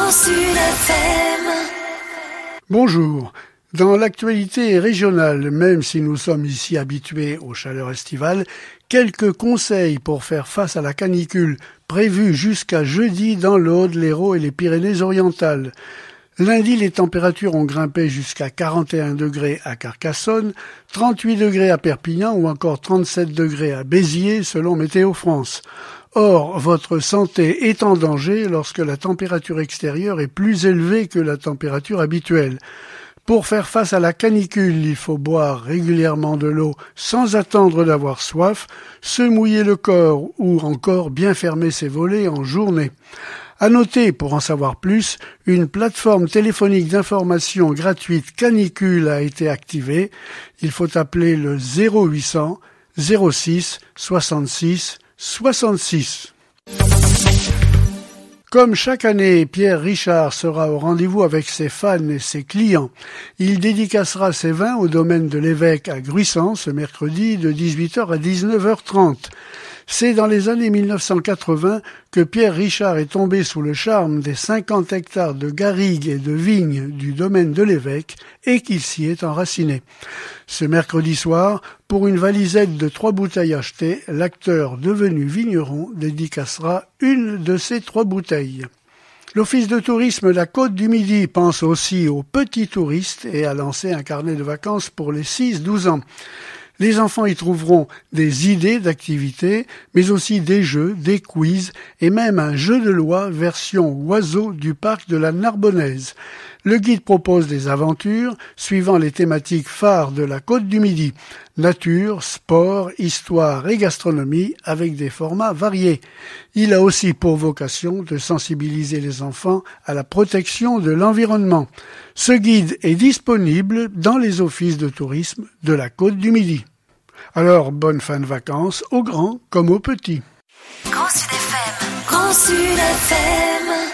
Grand Sud FM. Bonjour. Dans l'actualité régionale, même si nous sommes ici habitués aux chaleurs estivales, quelques conseils pour faire face à la canicule prévue jusqu'à jeudi dans l'Aude, l'Hérault et les Pyrénées-Orientales. Lundi, les températures ont grimpé jusqu'à 41 degrés à Carcassonne, 38 degrés à Perpignan ou encore 37 degrés à Béziers selon Météo France. Or, votre santé est en danger lorsque la température extérieure est plus élevée que la température habituelle. Pour faire face à la canicule, il faut boire régulièrement de l'eau sans attendre d'avoir soif, se mouiller le corps ou encore bien fermer ses volets en journée. À noter, pour en savoir plus, une plateforme téléphonique d'information gratuite canicule a été activée. Il faut appeler le 0800 06 66 66. Comme chaque année, Pierre Richard sera au rendez-vous avec ses fans et ses clients. Il dédicacera ses vins au domaine de l'Évêque à Gruissant ce mercredi de 18h à 19h30. C'est dans les années 1980 que Pierre Richard est tombé sous le charme des 50 hectares de garrigues et de vignes du domaine de l'Évêque et qu'il s'y est enraciné. Ce mercredi soir, pour une valisette de 3 bouteilles achetées, l'acteur devenu vigneron dédicacera une de ces 3 bouteilles. L'Office de tourisme de la Côte du Midi pense aussi aux petits touristes et a lancé un carnet de vacances pour les 6-12 ans. Les enfants y trouveront des idées d'activités, mais aussi des jeux, des quiz et même un jeu de loi version oiseau du parc de la Narbonnaise. Le guide propose des aventures suivant les thématiques phares de la Côte du Midi. Nature, sport, histoire et gastronomie avec des formats variés. Il a aussi pour vocation de sensibiliser les enfants à la protection de l'environnement. Ce guide est disponible dans les offices de tourisme de la Côte du Midi. Alors, bonne fin de vacances aux grands comme aux petits. Grand Sud FM. Grand Sud FM.